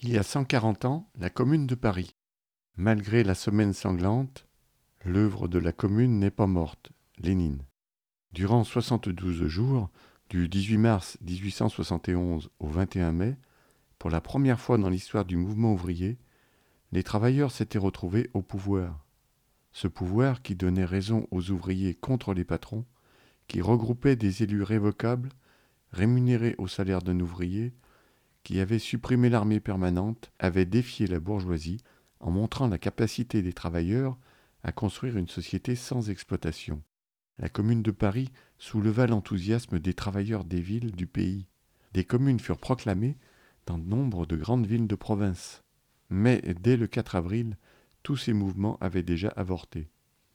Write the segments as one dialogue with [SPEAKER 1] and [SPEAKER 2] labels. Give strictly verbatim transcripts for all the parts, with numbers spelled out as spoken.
[SPEAKER 1] Il y a cent quarante ans, la Commune de Paris. Malgré la semaine sanglante, l'œuvre de la Commune n'est pas morte. Lénine. Durant soixante-douze jours, du dix-huit mars mille huit cent soixante et onze au vingt et un mai, pour la première fois dans l'histoire du mouvement ouvrier, les travailleurs s'étaient retrouvés au pouvoir. Ce pouvoir qui donnait raison aux ouvriers contre les patrons, qui regroupait des élus révocables, rémunérés au salaire d'un ouvrier, qui avait supprimé l'armée permanente, avait défié la bourgeoisie en montrant la capacité des travailleurs à construire une société sans exploitation. La Commune de Paris souleva l'enthousiasme des travailleurs des villes du pays. Des communes furent proclamées dans nombre de grandes villes de province. Mais dès le quatre avril, tous ces mouvements avaient déjà avorté.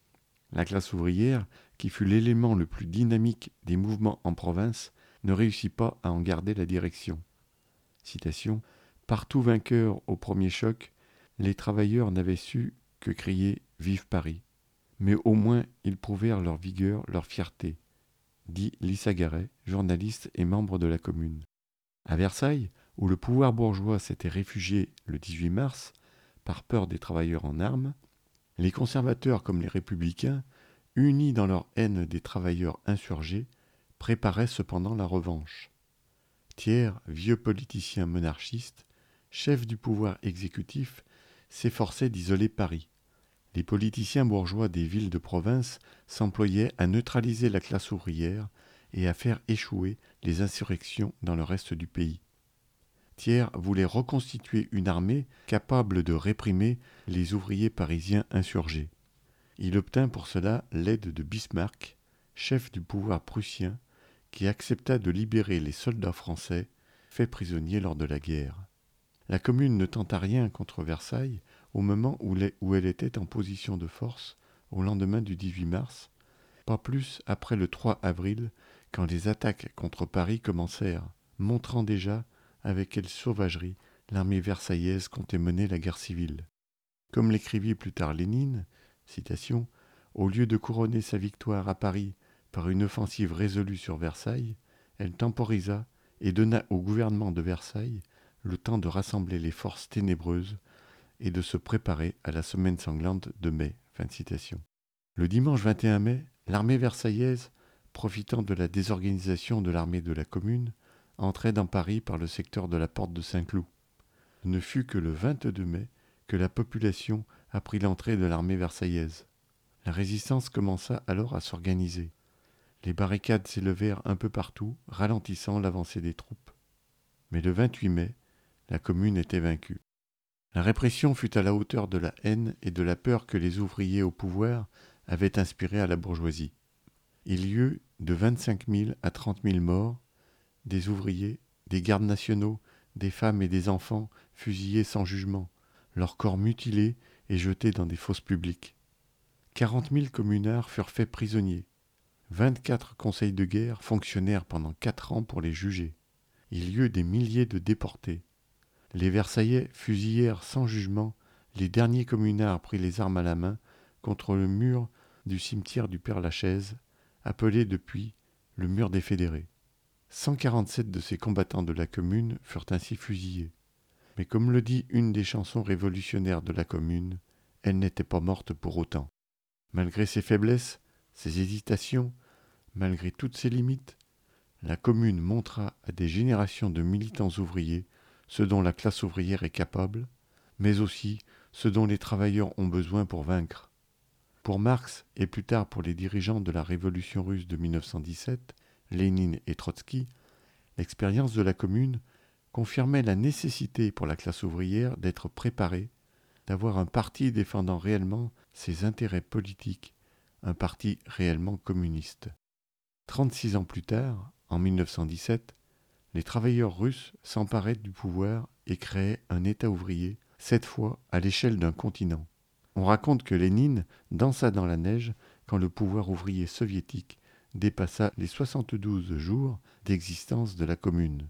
[SPEAKER 1] La classe ouvrière, qui fut l'élément le plus dynamique des mouvements en province, ne réussit pas à en garder la direction. Citation, « Partout vainqueurs au premier choc, les travailleurs n'avaient su que crier « Vive Paris !» Mais au moins ils prouvèrent leur vigueur, leur fierté, dit Lissa Garet, journaliste et membre de la Commune. À Versailles, où le pouvoir bourgeois s'était réfugié le dix-huit mars, par peur des travailleurs en armes, les conservateurs comme les républicains, unis dans leur haine des travailleurs insurgés, préparaient cependant la revanche. Thiers, vieux politicien monarchiste, chef du pouvoir exécutif, s'efforçait d'isoler Paris. Les politiciens bourgeois des villes de province s'employaient à neutraliser la classe ouvrière et à faire échouer les insurrections dans le reste du pays. Thiers voulait reconstituer une armée capable de réprimer les ouvriers parisiens insurgés. Il obtint pour cela l'aide de Bismarck, chef du pouvoir prussien, qui accepta de libérer les soldats français faits prisonniers lors de la guerre. La Commune ne tenta rien contre Versailles au moment où, les, où elle était en position de force au lendemain du dix-huit mars, pas plus après le trois avril, quand les attaques contre Paris commencèrent, montrant déjà avec quelle sauvagerie l'armée versaillaise comptait mener la guerre civile. Comme l'écrivit plus tard Lénine, citation, « Au lieu de couronner sa victoire à Paris par une offensive résolue sur Versailles, elle temporisa et donna au gouvernement de Versailles le temps de rassembler les forces ténébreuses et de se préparer à la semaine sanglante de mai. » Fin de citation. Le dimanche vingt et un mai, l'armée versaillaise, profitant de la désorganisation de l'armée de la Commune, entrait dans Paris par le secteur de la porte de Saint-Cloud. Ce ne fut que le vingt-deux mai que la population apprit l'entrée de l'armée versaillaise. La résistance commença alors à s'organiser. Les barricades s'élevèrent un peu partout, ralentissant l'avancée des troupes. Mais le vingt-huit mai, la Commune était vaincue. La répression fut à la hauteur de la haine et de la peur que les ouvriers au pouvoir avaient inspiré à la bourgeoisie. Il y eut de vingt-cinq mille à trente mille morts, des ouvriers, des gardes nationaux, des femmes et des enfants fusillés sans jugement, leurs corps mutilés et jetés dans des fosses publiques. quarante mille communards furent faits prisonniers. vingt-quatre conseils de guerre fonctionnèrent pendant quatre ans pour les juger. Il y eut des milliers de déportés. Les Versaillais fusillèrent sans jugement les derniers communards pris les armes à la main contre le mur du cimetière du Père-Lachaise, appelé depuis le mur des fédérés. cent quarante-sept de ces combattants de la Commune furent ainsi fusillés. Mais comme le dit une des chansons révolutionnaires de la Commune, elle n'était pas morte pour autant. Malgré ses faiblesses, ses hésitations, malgré toutes ses limites, la Commune montra à des générations de militants ouvriers ce dont la classe ouvrière est capable, mais aussi ce dont les travailleurs ont besoin pour vaincre. Pour Marx et plus tard pour les dirigeants de la révolution russe de mille neuf cent dix-sept, Lénine et Trotsky, l'expérience de la Commune confirmait la nécessité pour la classe ouvrière d'être préparée, d'avoir un parti défendant réellement ses intérêts politiques, un parti réellement communiste. trente-six ans plus tard, en mille neuf cent dix-sept, les travailleurs russes s'emparaient du pouvoir et créaient un État ouvrier, cette fois à l'échelle d'un continent. On raconte que Lénine dansa dans la neige quand le pouvoir ouvrier soviétique dépassa les soixante-douze jours d'existence de la Commune.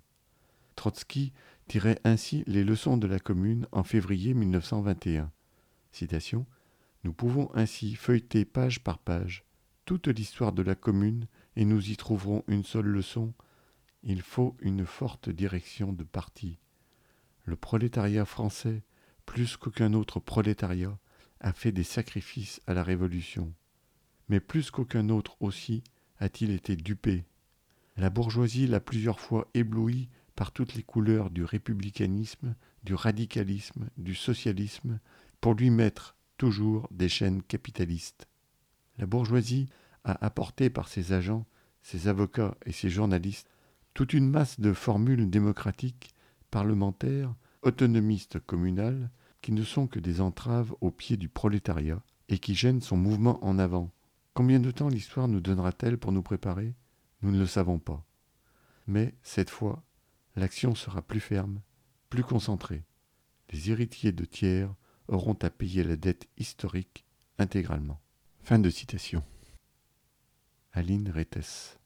[SPEAKER 1] Trotsky tirait ainsi les leçons de la Commune en février mille neuf cent vingt et un. Citation, « Nous pouvons ainsi feuilleter page par page toute l'histoire de la Commune et nous y trouverons une seule leçon. Il faut une forte direction de parti. Le prolétariat français, plus qu'aucun autre prolétariat, a fait des sacrifices à la Révolution. Mais plus qu'aucun autre aussi a-t-il été dupé. La bourgeoisie l'a plusieurs fois ébloui par toutes les couleurs du républicanisme, du radicalisme, du socialisme, pour lui mettre toujours des chaînes capitalistes. La bourgeoisie a apporté par ses agents, ses avocats et ses journalistes toute une masse de formules démocratiques, parlementaires, autonomistes communales, qui ne sont que des entraves aux pieds du prolétariat et qui gênent son mouvement en avant. Combien de temps l'histoire nous donnera-t-elle pour nous préparer ? Nous ne le savons pas. Mais, cette fois, l'action sera plus ferme, plus concentrée. Les héritiers de Thiers auront à payer la dette historique intégralement. Fin de citation. Aline Reitès.